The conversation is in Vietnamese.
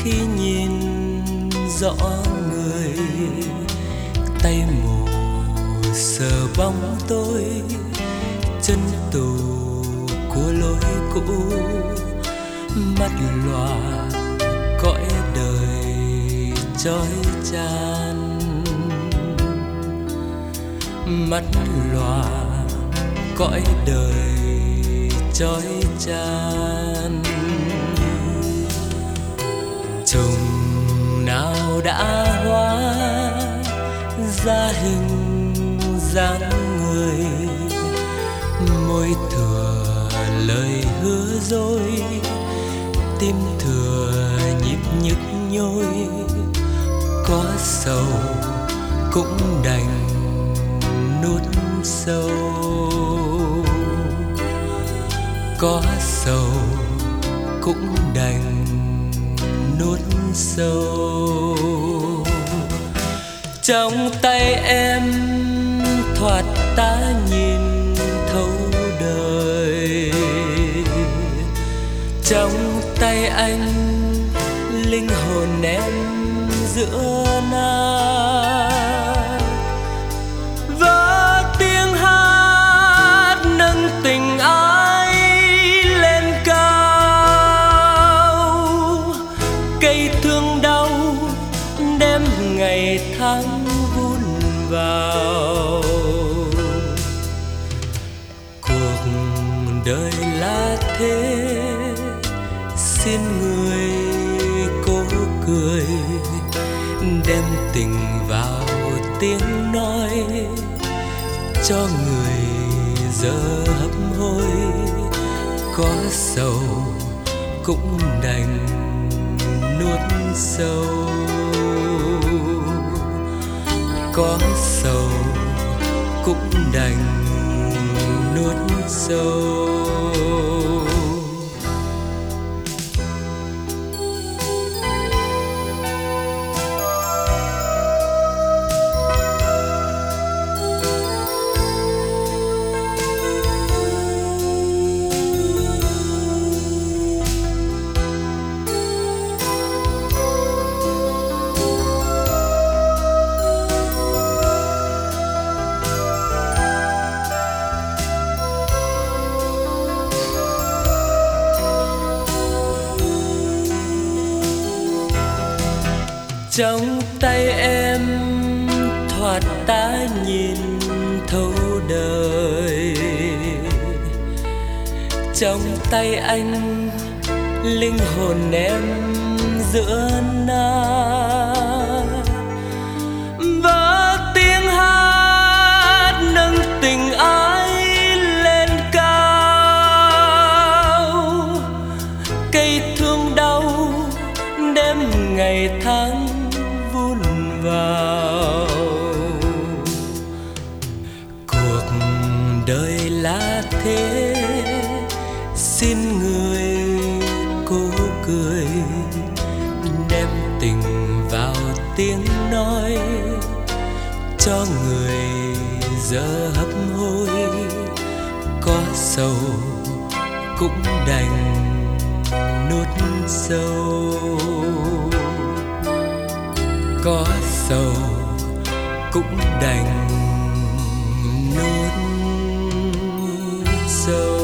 khi nhìn rõ người, tay mù sờ bóng tôi, chân tù của lối cũ, mắt lòa cõi đời chói chan, mắt lòa cõi đời chói chan. Trùng nào đã hóa ra hình dáng người, môi thừa lời hứa dối, tim thừa nhịp nhức nhối. Có sầu cũng đành nuốt sâu, có sầu cũng đành nuốt sâu. Trong tay em thoạt ta nhìn thấu đời, trong tay anh linh hồn em giữa nát. Và tiếng hát nâng tình ai lên cao, cây thương đau đem ngày tháng vun vào. Cuộc đời là thế, xin người cố cười, đem tình vào tiếng nói, cho người giờ hấp hối. Có sầu cũng đành nuốt sâu, có sầu cũng đành nuốt sâu. Trong tay em thoạt ta nhìn thấu đời, trong tay anh linh hồn em giữa nát. Và tiếng hát nâng tình ai lên cao, cây thương đau đem ngày tháng vun vào. Cuộc đời là thế, xin người cố cười, đem tình vào tiếng nói, cho người giờ hấp hối. Có sầu cũng đành nuốt sâu, có sầu cũng đành nuốt sâu.